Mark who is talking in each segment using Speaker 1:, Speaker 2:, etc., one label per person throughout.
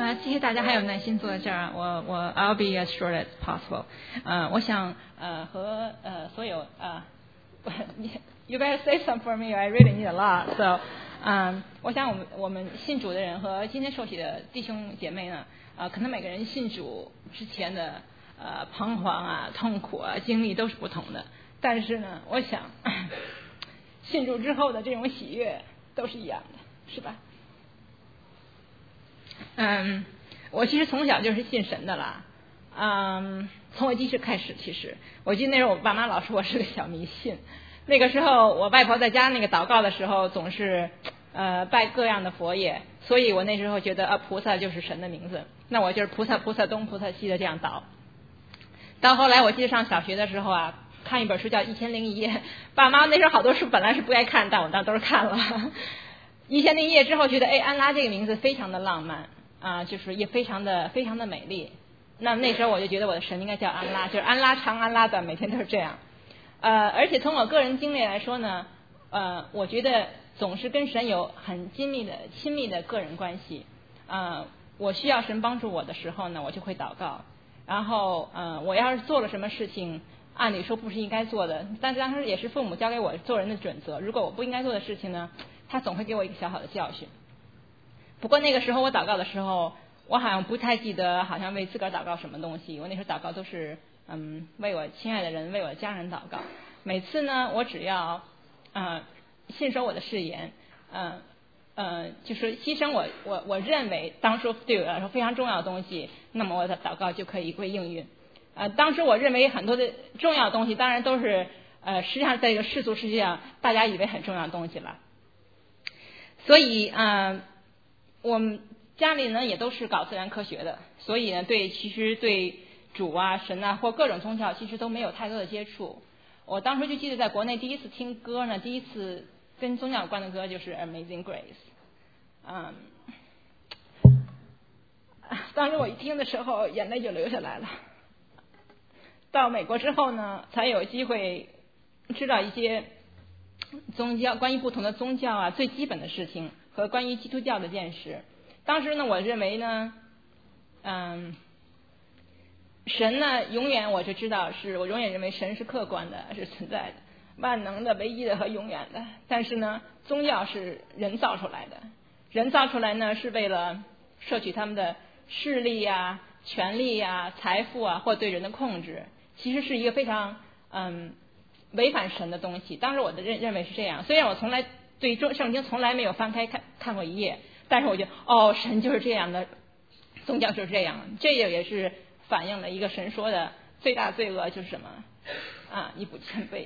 Speaker 1: 谢谢大家还有耐心坐在这儿。我 I'll be as short as possible。我想和所有you better say some for me. I really need a lot. So 我想我们信主的人和今天受洗的弟兄姐妹呢，可能每个人信主之前的彷徨啊、痛苦啊、经历都是不同的。但是呢，我想信主之后的这种喜悦都是一样的，是吧？我其实从小就是信神的啦。从我记事开始，其实我记得那时候我爸妈老说我是个小迷信。那个时候我外婆在家那个祷告的时候总是拜各样的佛爷，所以我那时候觉得菩萨就是神的名字，那我就是菩萨菩萨东菩萨西的这样祷。到后来我记得上小学的时候啊，看一本书叫《1001夜》，爸妈那时候好多书本来是不该看，但我当时都是看了。1001夜之后觉得安拉这个名字非常的浪漫就是也非常的美丽。那时候我就觉得我的神应该叫安拉，就是安拉长安拉短，每天都是这样。而且从我个人经历来说呢，我觉得总是跟神有很亲密的个人关系。我需要神帮助我的时候呢，我就会祷告。然后我要是做了什么事情，按理说不是应该做的，但是当时也是父母教给我做人的准则。如果我不应该做的事情呢，他总会给我一个小小的教训。不过那个时候我祷告的时候，我好像不太记得好像为自个儿祷告什么东西。我那时候祷告都是为我亲爱的人、为我家人祷告。每次呢，我只要信守我的誓言，就是牺牲我认为当初对我来说非常重要的东西，那么我的祷告就可以归应允。当时我认为很多的重要的东西，当然都是实际上在这个世俗世界上大家以为很重要的东西了。所以我们家里呢也都是搞自然科学的，所以呢其实对主啊、神啊或各种宗教其实都没有太多的接触。我当时就记得在国内第一次听歌呢，第一次跟宗教有关的歌就是 Amazing Grace。当时我一听的时候眼泪就流下来了。到美国之后呢，才有机会知道一些宗教，关于不同的宗教啊最基本的事情和关于基督教的见识。当时呢，我认为呢神呢永远我就知道我永远认为神是客观的，是存在的、万能的、唯一的和永远的。但是呢，宗教是人造出来的，人造出来呢是为了摄取他们的势力啊、权力啊、财富啊，或对人的控制，其实是一个非常违反神的东西。当时我的认为是这样，虽然我从来对圣经从来没有翻开看过一页，但是我觉得神就是这样的，宗教就是这样。这也是反映了一个神说的最大罪恶就是什么你不谦卑。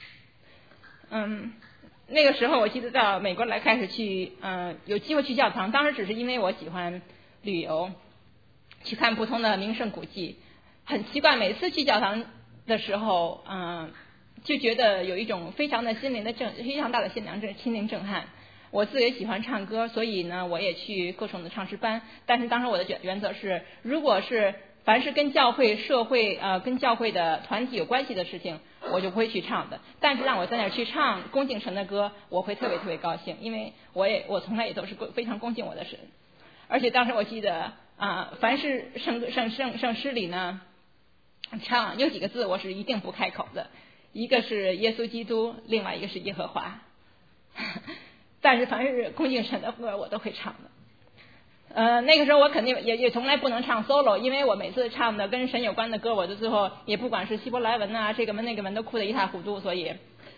Speaker 1: 那个时候我记得到美国来开始去有机会去教堂，当时只是因为我喜欢旅游，去看不同的名胜古迹。很奇怪，每次去教堂的时候就觉得有一种非常大的心灵震撼。我自己也喜欢唱歌，所以呢我也去各种的唱诗班。但是当时我的原则是，如果是凡是跟教会、社会跟教会的团体有关系的事情，我就不会去唱的。但是让我在那儿去唱恭敬神的歌，我会特别高兴，因为我从来也都是非常恭敬我的神。而且当时我记得凡是圣诗里呢唱有几个字我是一定不开口的，一个是耶稣基督，另外一个是耶和华。但是凡是恭敬神的歌我都会唱的。那个时候我肯定也从来不能唱 solo， 因为我每次唱的跟神有关的歌，我就最后也不管是希伯来文啊这个文那个文都哭得一塌糊涂。所以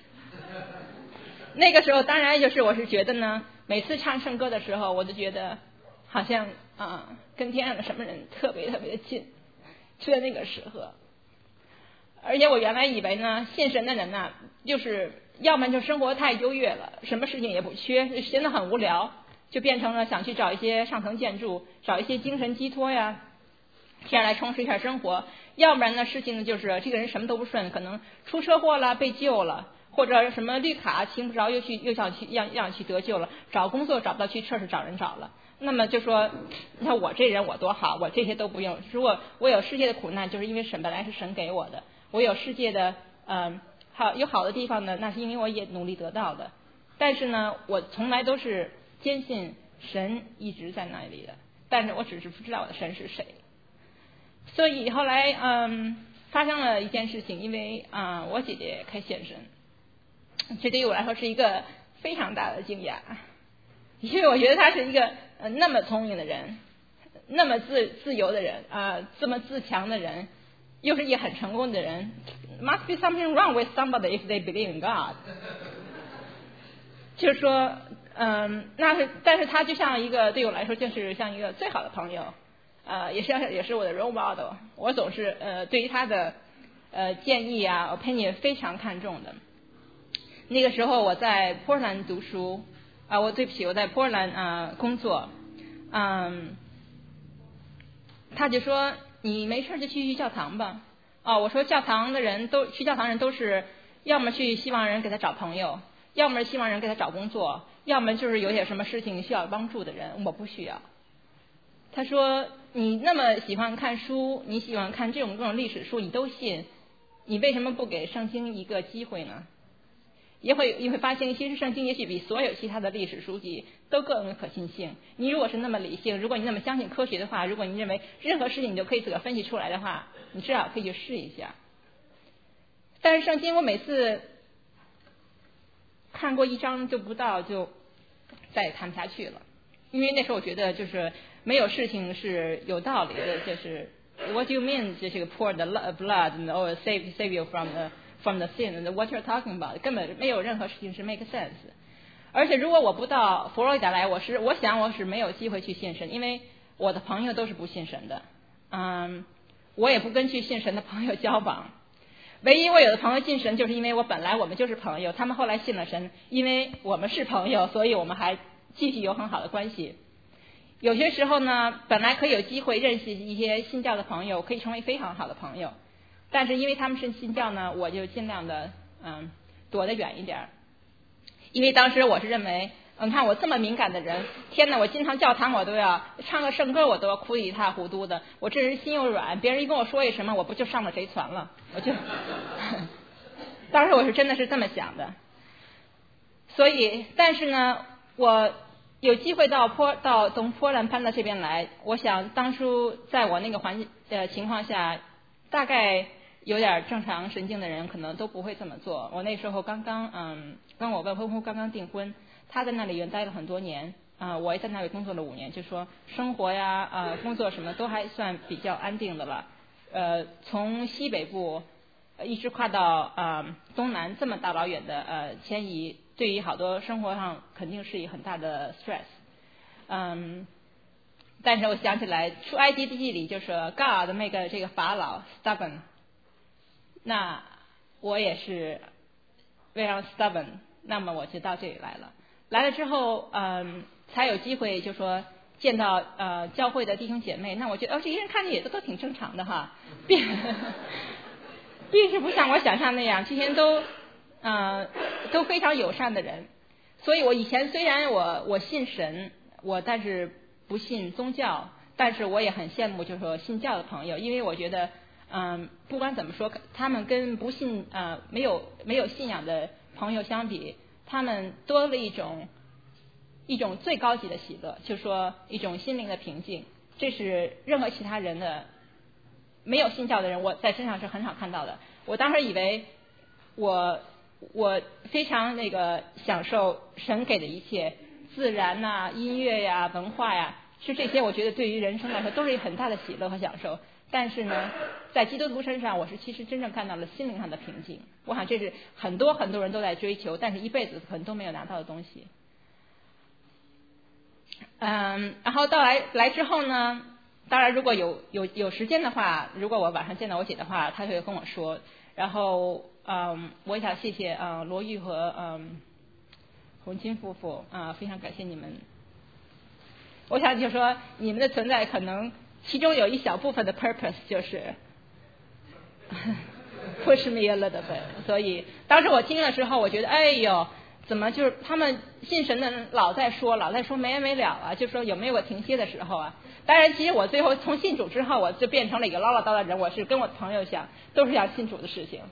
Speaker 1: 那个时候当然我是觉得呢，每次唱圣歌的时候我就觉得好像跟天上的什么人特别的近，就在那个时候。而且我原来以为呢，信神的人呢就是要么就生活太优越了，什么事情也不缺，闲得很无聊，就变成了想去找一些上层建筑，找一些精神寄托呀，这样来充实一下生活。要不然呢，事情呢就是这个人什么都不顺，可能出车祸了，被救了，或者什么绿卡请不着，又想去得救了，找工作找不到，去测试找人找了。那么就说，你看我这人我多好，我这些都不用。如果我有世界的苦难，就是因为本来是神给我的；我有世界的有好的地方呢，那是因为我也努力得到的。但是呢，我从来都是坚信神一直在那里的。 但是我只是不知道我的神是谁。所以后来发生了一件事情，因为我姐姐开现身，这对于我来说是一个非常大的惊讶，因为我觉得她是一个那么聪明的人，那么自由的人这么自强的人，又是一个很成功的人。Must be something wrong with somebody if they believe in God 就是说但是他就像一个对我来说就是像一个最好的朋友也是我的 role model。 我总是对于他的建议opinion 非常看重的。那个时候我在波兰读书我在波兰工作他就说你没事就去教堂吧。我说去教堂人都是要么去希望人给他找朋友，要么希望人给他找工作，要么就是有点什么事情需要帮助的人。我不需要。他说你那么喜欢看书，你喜欢看这种各种历史书，你都信，你为什么不给圣经一个机会呢？你会发现其实圣经也许比所有其他的历史书籍都更有可信性。你如果是那么理性，如果你那么相信科学的话，如果你认为任何事情你都可以自个分析出来的话，你至少可以去试一下。但是圣经我每次看过一章就不到，就再也看不下去了。因为那时候我觉得就是没有事情是有道理的，就是 What do you mean 这个 pour the blood or save you from the sin and what you're talking about 根本没有任何事情是 make sense。 而且如果我不到佛罗里达来，我想我是没有机会去信神，因为我的朋友都是不信神的我也不跟去信神的朋友交往。唯一我有的朋友信神，就是因为我们就是朋友，他们后来信了神，因为我们是朋友，所以我们还继续有很好的关系。有些时候呢，本来可以有机会认识一些信教的朋友，可以成为非常好的朋友，但是因为他们是信教呢，我就尽量的躲得远一点。因为当时我是认为你看我这么敏感的人，天哪，我进趟教堂我都要唱个圣歌，我都要哭得一塌糊涂的，我这人心又软，别人一跟我说一什么，我不就上了贼船了，我就当时我是真的是这么想的。所以但是呢，我有机会从波兰搬到这边来，我想当初在我那个情况下，大概有点正常神经的人可能都不会这么做。我那时候刚刚跟我未婚夫刚刚订婚，他在那里也待了很多年我也在那里工作了5年，就说生活呀工作什么都还算比较安定的了。从西北部一直跨到东南，这么大老远的迁移，对于好多生活上肯定是一个很大的 stress。但是我想起来出埃及记里就是 God 那个这个法老 stubborn， 那我也是非常 stubborn， 那么我就到这里来了之后才有机会就说见到教会的弟兄姐妹。那我觉得这些人看着也都挺正常的哈，并是不像我想象那样，这些人都非常友善的人。所以我以前虽然我信神，但是不信宗教，但是我也很羡慕就是说信教的朋友，因为我觉得不管怎么说，他们跟不信没有信仰的朋友相比，他们多了一种最高级的喜乐，就是说一种心灵的平静，这是任何其他人的没有信教的人我在身上是很少看到的。我当时以为我非常享受神给的一切，自然音乐呀文化呀，是这些我觉得对于人生来说都是很大的喜乐和享受。但是呢，在基督徒身上我是其实真正看到了心灵上的平静，我想这是很多人都在追求，但是一辈子可能都没有拿到的东西。然后来之后呢，当然如果有时间的话，如果我晚上见到我姐的话，她会跟我说。然后我也想谢谢罗玉和洪金夫妇非常感谢你们。我想就说你们的存在可能其中有一小部分的 purpose 就是push me a little bit。 所以当时我听的时候我觉得哎呦，怎么就是他们信神的人老在说没完没了啊，就说有没有个停歇的时候啊。当然其实我最后从信主之后，我就变成了一个唠唠叨叨的人，我是跟我的朋友都是想信主的事情。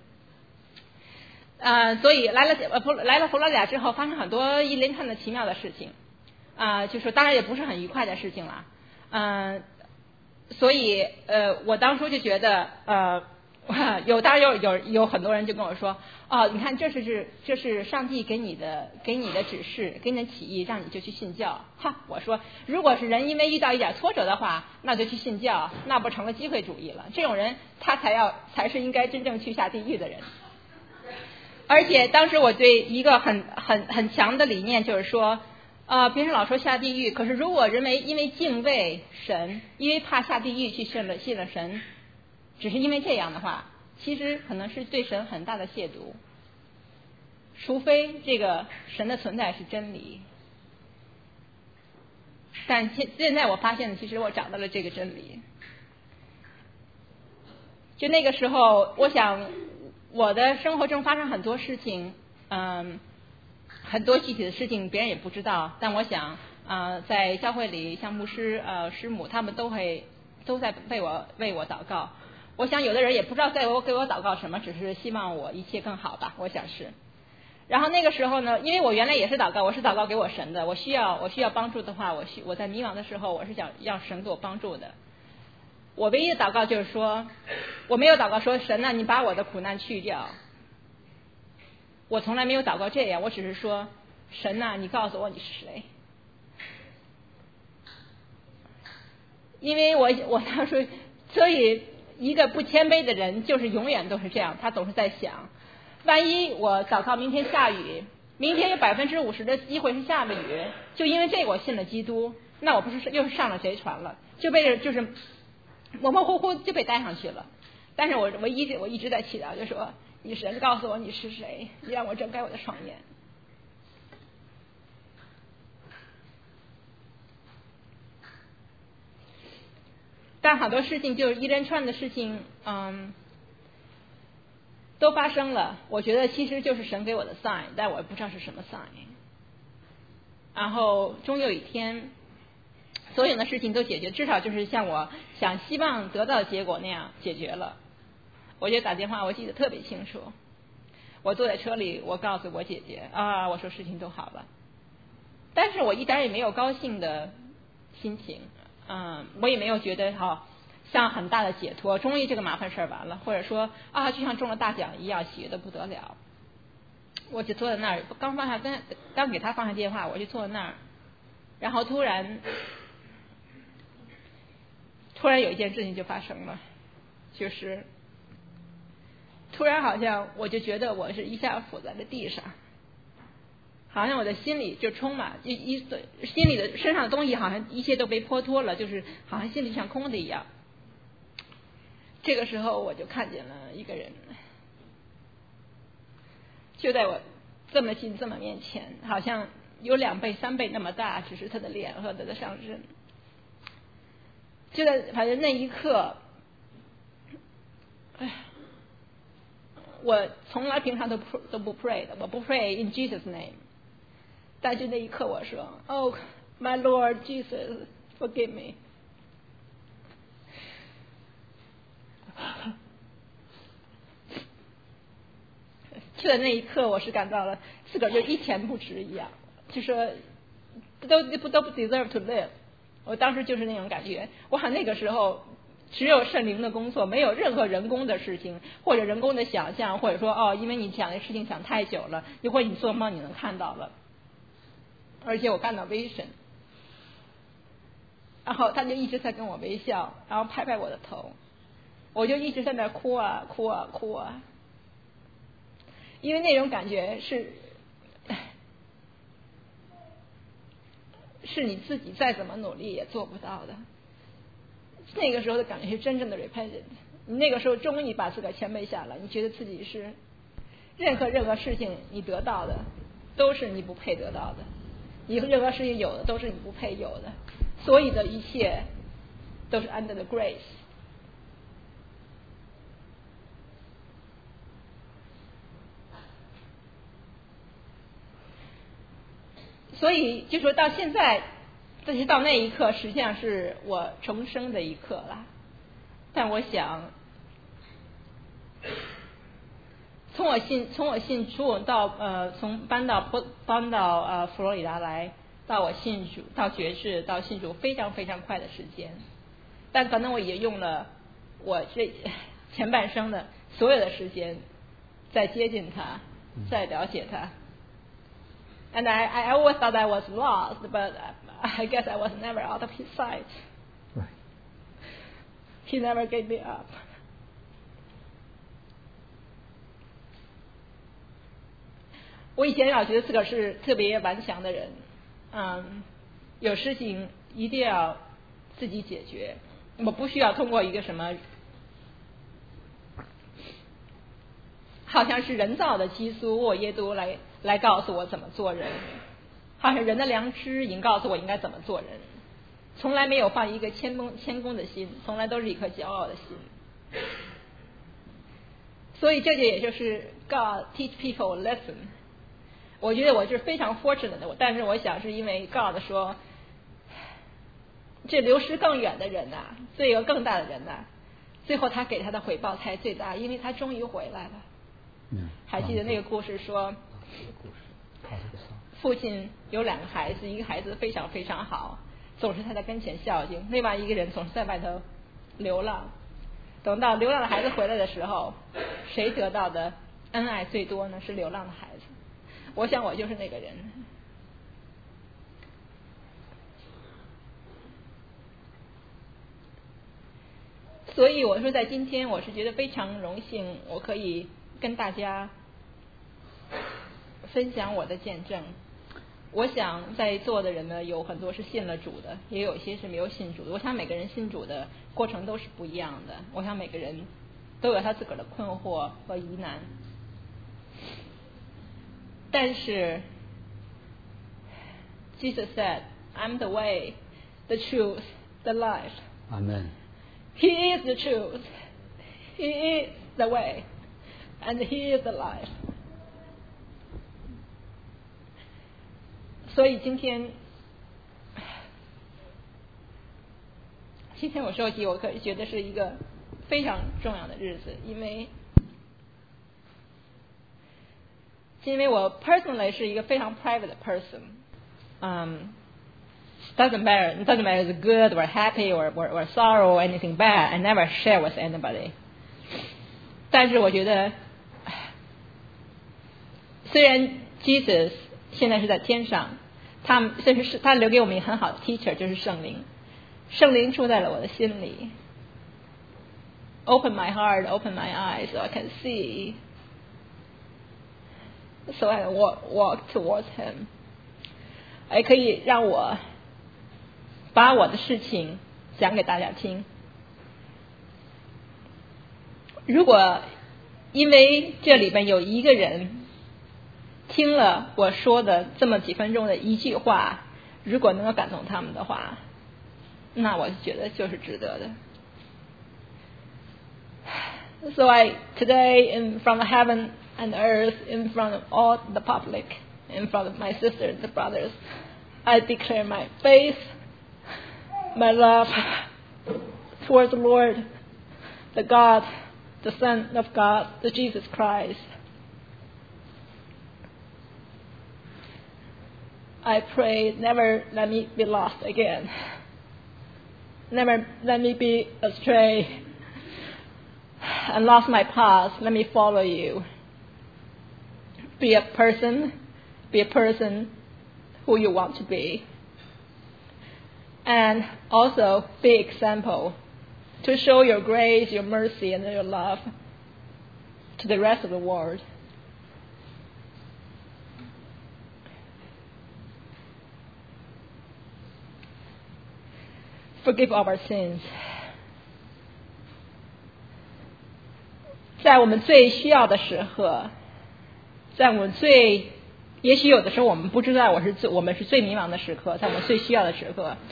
Speaker 1: 所以来了佛罗里达之后，发生很多一连串的奇妙的事情就说当然也不是很愉快的事情了所以我当初就觉得当然有很多人就跟我说，哦，你看这是上帝给你的指示，给你的启示，让你就去信教。哈，我说如果是人因为遇到一点挫折的话，那就去信教，那不成了机会主义了。这种人他才是应该真正去下地狱的人。而且当时我对一个很强的理念就是说，别人老说下地狱，可是如果因为敬畏神，因为怕下地狱去信了神，只是因为这样的话，其实可能是对神很大的亵渎。除非这个神的存在是真理。但现在我发现，其实我找到了这个真理。就那个时候，我想我的生活中发生很多事情，很多具体的事情别人也不知道，但我想在教会里，像牧师师母他们都在为我祷告。我想有的人也不知道给我祷告什么，只是希望我一切更好吧，我想是。然后那个时候呢，因为我原来也是祷告，我是祷告给我神的，我需要帮助的话，我在迷茫的时候，我是想要神给我帮助的。我唯一的祷告就是说，我没有祷告说神啊，你把我的苦难去掉。我从来没有祷告这样，我只是说神啊，你告诉我你是谁。因为我当时，所以一个不谦卑的人就是永远都是这样，他总是在想，万一我祷告明天下雨，明天有50%的机会是下了雨，就因为这个我信了基督，那我不是又是上了贼船了，就是模模糊糊就被带上去了。但是我一直在祈祷，就说你神告诉我你是谁，你让我睁开我的双眼。但好多事情就是一连串的事情，都发生了。我觉得其实就是神给我的 sign， 但我也不知道是什么 sign。然后终有一天，所有的事情都解决，至少就是像我希望得到的结果那样解决了。我就打电话，我记得特别清楚。我坐在车里，我告诉我姐姐我说事情都好了，但是我一点也没有高兴的心情。我也没有觉得像很大的解脱，终于这个麻烦事儿完了，或者说就像中了大奖一样，喜悦的不得了。我就坐在那儿，刚给他放下电话，我就坐在那儿，然后突然有一件事情就发生了，就是突然好像我就觉得我是一下伏在了地上，好像我的心里就充满心里的身上的东西，好像一切都被剥脱了，就是好像心里像空的一样。这个时候我就看见了一个人，就在我这么近这么面前，好像有2倍3倍那么大，只是他的脸和他的上身。就在反正那一刻，我从来平常都不 pray 的，我不 pray in Jesus name。但就那一刻我说 Oh my Lord Jesus forgive me。 就在那一刻我是感到了自个儿就一钱不值一样，就说都不 deserve to live。 我当时就是那种感觉，我喊那个时候只有圣灵的工作，没有任何人工的事情或者人工的想象，或者说因为你想的事情想太久了，一会儿你做梦你能看到了。而且我看到 vision， 然后他就一直在跟我微笑，然后拍拍我的头，我就一直在那哭啊哭啊哭啊，因为那种感觉是你自己再怎么努力也做不到的。那个时候的感觉是真正的 repentance。 你那个时候终于把自个儿谦卑下来，你觉得自己是任何事情你得到的都是你不配得到的，你任何事情有的都是你不配有的，所有的一切都是 under the grace。 所以就说到现在，这是到那一刻实际上是我重生的一刻了。但我想从我信主到从搬到佛罗里达来， 到我信主，到觉志，到信主非常非常快的时间，但可能我也用了我这前半生的所有的时间在接近他，在了解他。And I always thought I was lost, but I guess I was never out of his sight.
Speaker 2: Right.
Speaker 1: He never gave me up. 我以前老觉得自个儿是特别顽强的人，有事情一定要自己解决，我不需要通过一个什么好像是人造的基督或耶稣来告诉我怎么做人，好像人的良知已经告诉我应该怎么做人，从来没有放一个谦恭的心，从来都是一颗骄傲的心。所以这也就是 God teach people a lesson。我觉得我是非常 fortunate 的，但是我想是因为 God 说，这流失更远的人呐，罪恶更大的人呐，最后他给他的回报才最大，因为他终于回来了。还记得那个故事说，父亲有2个孩子，一个孩子非常非常好，总是他在跟前孝敬，另外一个人总是在外头流浪。等到流浪的孩子回来的时候，谁得到的恩爱最多呢？是流浪的孩子。我想我就是那个人。所以我说在今天我是觉得非常荣幸，我可以跟大家分享我的见证。我想在座的人呢，有很多是信了主的，也有一些是没有信主的。我想每个人信主的过程都是不一样的，我想每个人都有他自个儿的困惑和疑难。但是 Jesus said, I'm the way, the truth, the life.
Speaker 2: Amen.
Speaker 1: He is the truth. He is the way. And He is the life. 所以今天我说起，我可以觉得是一个非常重要的日子，因为我 personally 是一个非常 private 的 person. Doesn't matter it's good or happy or sorrow or anything bad. I never share with anybody. 但是我觉得，虽然 Jesus 现在是在天上，他留给我们一个很好的 teacher， 就是圣灵。圣灵住在了我的心里。Open my heart, open my eyes, so I can see. So I walk towards Him. 还可以让我把我的事情讲给大家听。如果因为这里边有一个人听了我说的这么几分钟的一句话，如果能够感动他们的话，那我觉得就是值得的。So today in front of heaven and earth, in front of all the public, in front of my sisters and brothers, I declare my faith, my love towards the Lord, the God, the Son of God, the Jesus Christ. I pray, never let me be lost again. Never let me be astray and lost my path. Let me follow you. Be a person who you want to be. And also be example to show your grace, your mercy, and your love to the rest of the world. Forgive our sins. 在我们最需要的时刻，在我们也许有的时候我们不知道我们是最迷茫的时刻，在我们最需要的时刻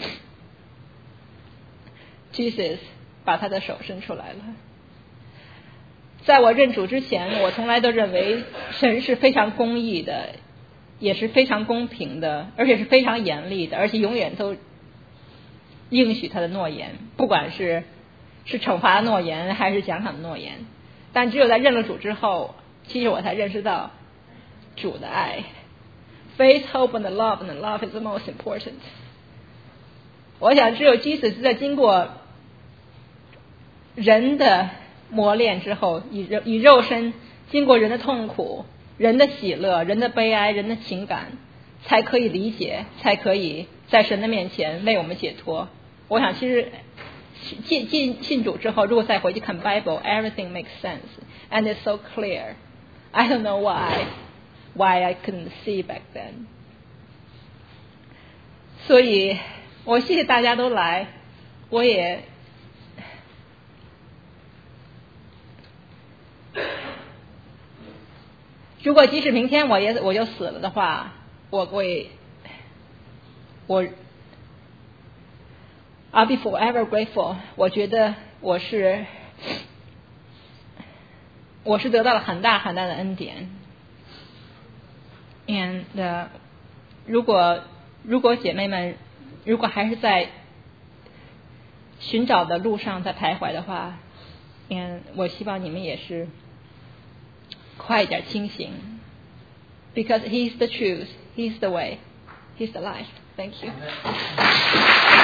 Speaker 1: Jesus 把他的手伸出来了。在我认主之前，我从来都认为神是非常公义的，也是非常公平的，而且是非常严厉的，而且永远都应许他的诺言，不管是惩罚的诺言还是奖赏的诺言。但只有在认了主之后，其实我才认识到主的爱 faith, hope, and love is the most important. 我想只有 Jesus 在经过人的磨练之后，以肉身经过人的痛苦、人的喜乐、人的悲哀、人的情感，才可以理解，才可以在神的面前为我们解脱。我想其实信主之后，如果再回去看 Bible, everything makes sense and it's so clear. I don't know why I couldn't see back then. 所以我谢谢大家都来，我也如果即使明天我就死了的话，I'll be forever grateful. 我觉得我是得到了很大很大的恩典。And 如果姐妹们如果还是在寻找的路上在徘徊的话，我希望你们也是快一点清醒。Because He's the truth, He's the way, He's the life. Thank you.